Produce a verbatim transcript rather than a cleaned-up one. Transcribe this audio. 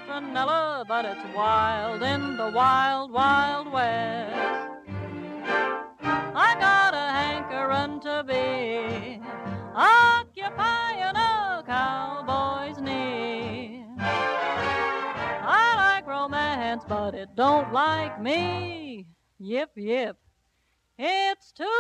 vanilla, but it's wild in the wild, wild west. I got a hankering to be occupying a cowboy's knee. I like romance, but it don't like me. Yip, yip. It's too